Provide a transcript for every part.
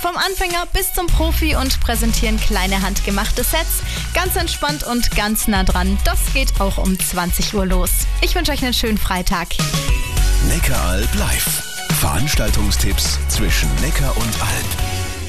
Vom Anfänger bis zum Profi und präsentieren kleine handgemachte Sets. Ganz entspannt und ganz nah dran. Das geht auch um 20 Uhr los. Ich wünsche euch einen schönen Freitag. Neckaralb live. Veranstaltungstipps zwischen Neckar und Alb.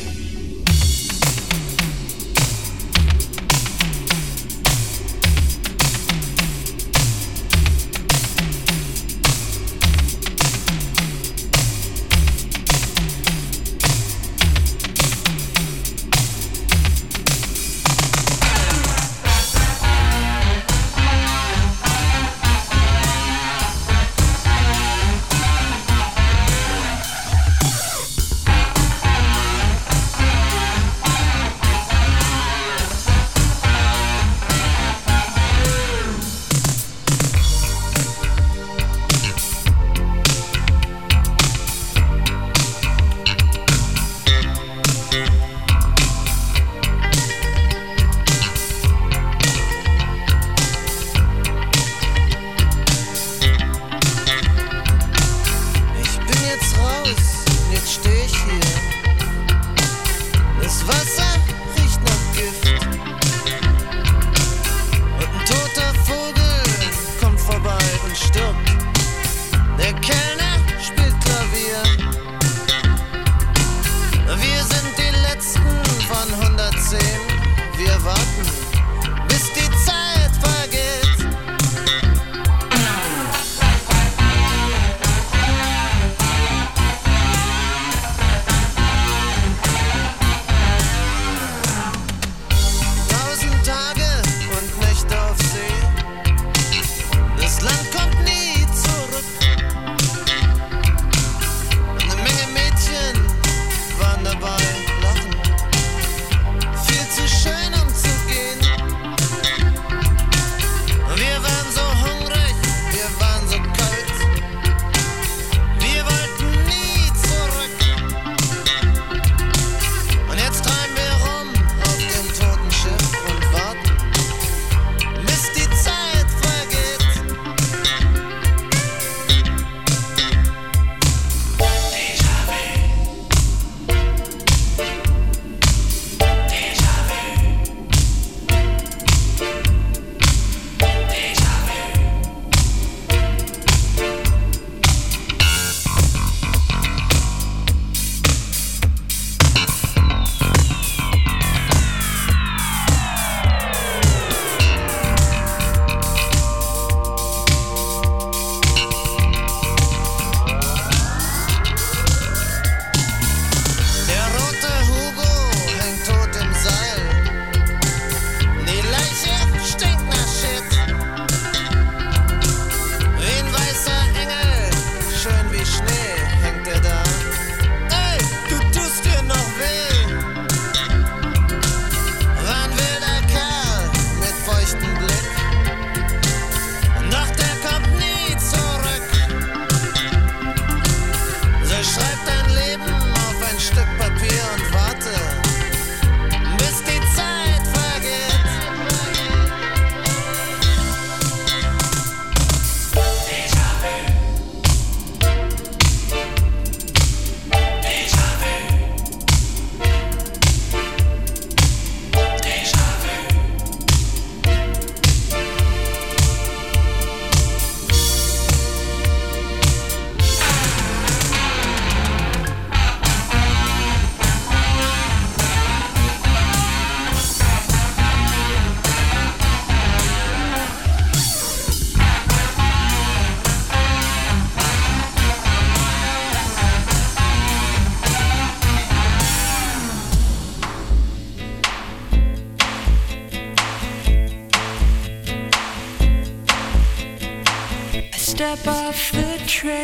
Step off the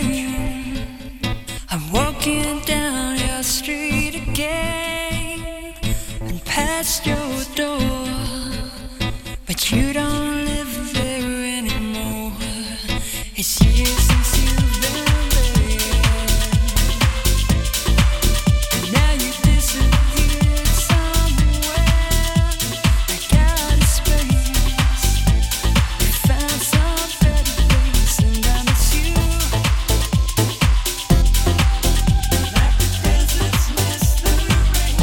train, I'm walking down your street again and past your door, but you don't live there anymore. It's years since you've been there, and now you disappeared somewhere. I got a space, we found some better place, and I miss you like the deserts miss the rain.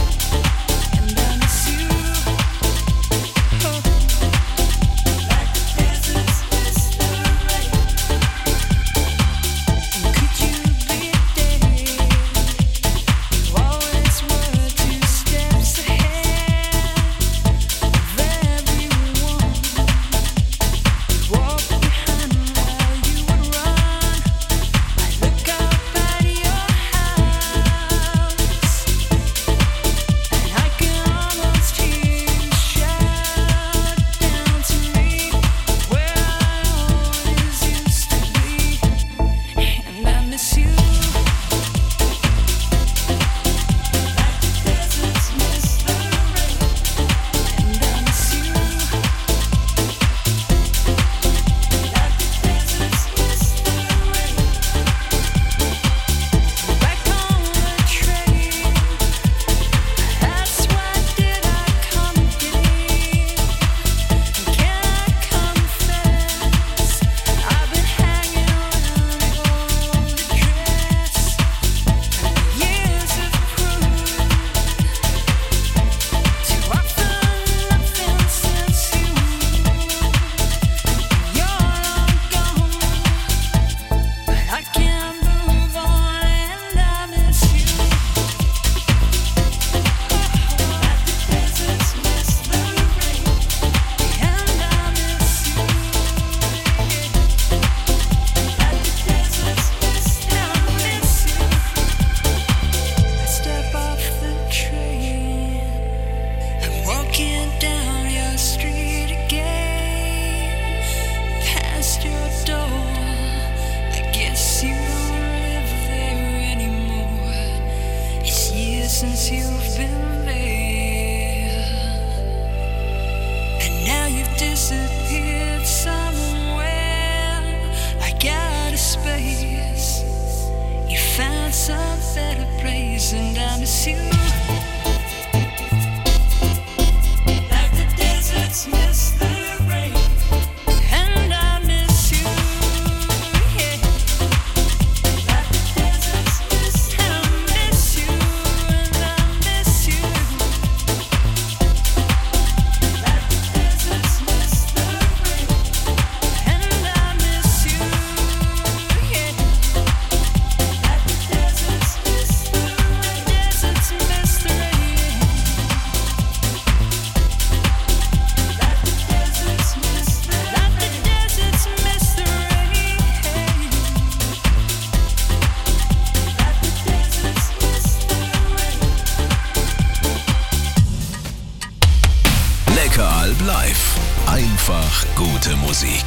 Alb Live. Einfach gute Musik.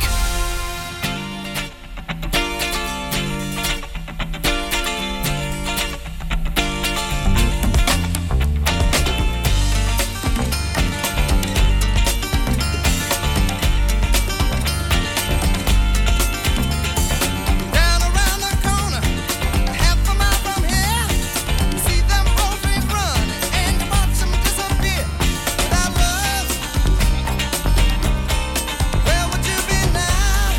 Where would you be now?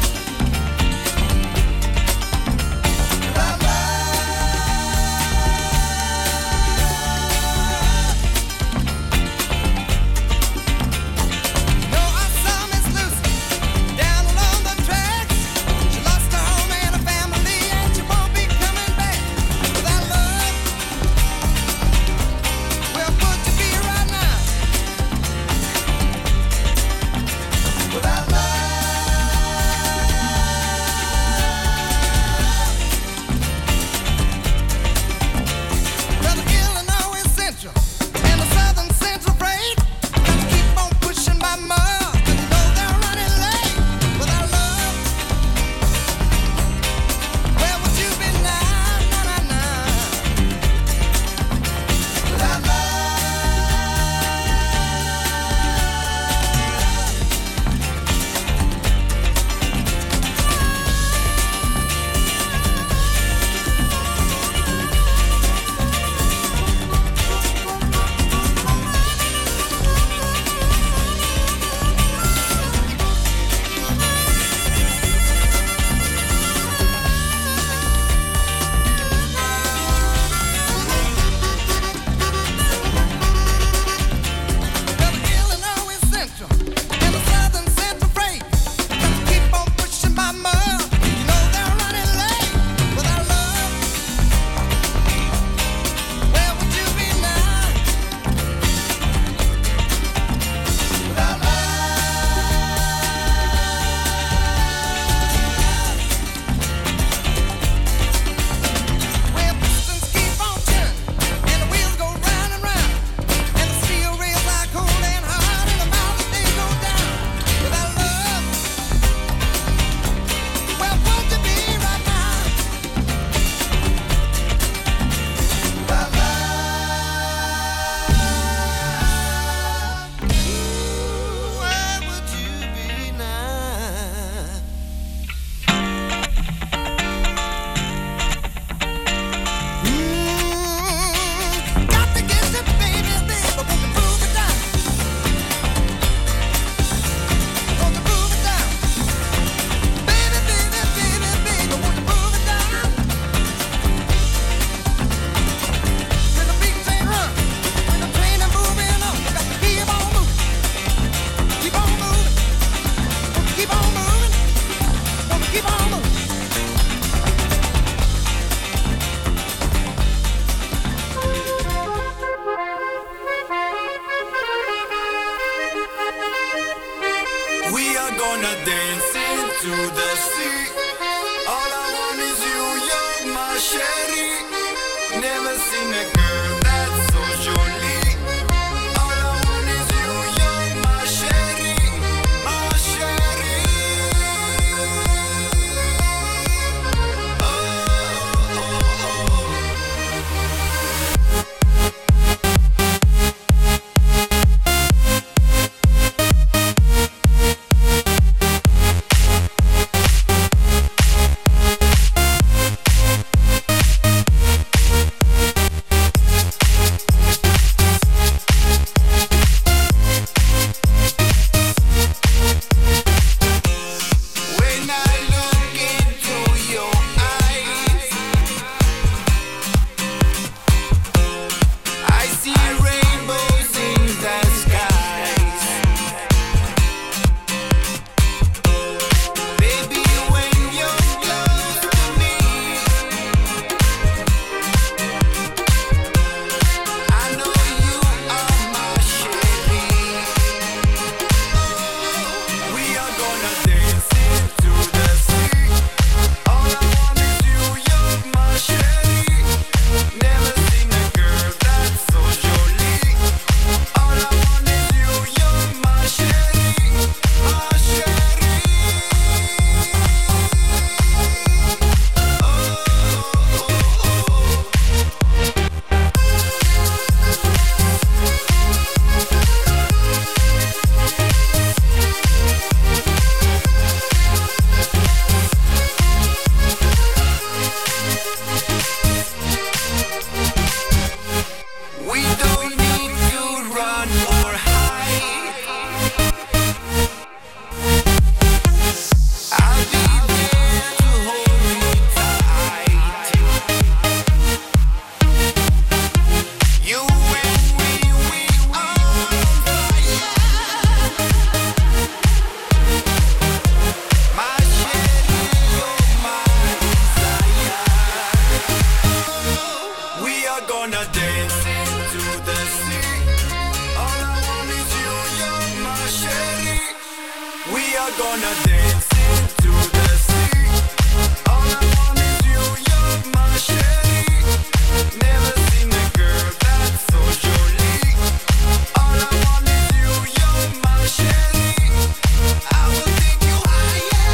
we're gonna dance into the sea. All I want is you, you're my Sherry. Never seen a girl that's so jolie. All I want is you, you're my Sherry. I will take you higher.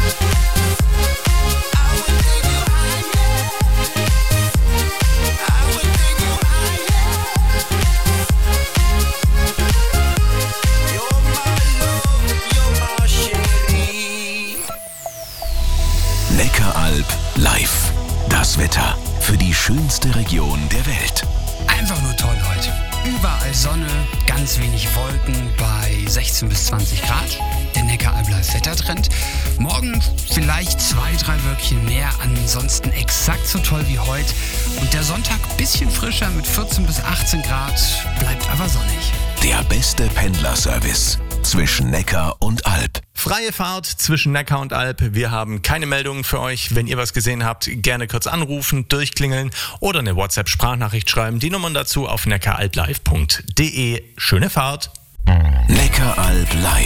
I will take you higher. I will take you higher. You're my love, you're my Sherry. Neckaralb live. Das Wetter für die schönste Region der Welt. Einfach nur toll heute. Überall Sonne, ganz wenig Wolken bei 16 bis 20 Grad. Der Neckaralb Live Wettertrend. Morgen vielleicht 2-3 Wölkchen mehr, ansonsten exakt so toll wie heute. Und der Sonntag bisschen frischer mit 14 bis 18 Grad, bleibt aber sonnig. Der beste Pendlerservice zwischen Neckar und Alb. Freie Fahrt zwischen Neckar und Alb. Wir haben keine Meldungen für euch. Wenn ihr was gesehen habt, gerne kurz anrufen, durchklingeln oder eine WhatsApp-Sprachnachricht schreiben. Die Nummern dazu auf neckaralblive.de. Schöne Fahrt. Neckaralb live.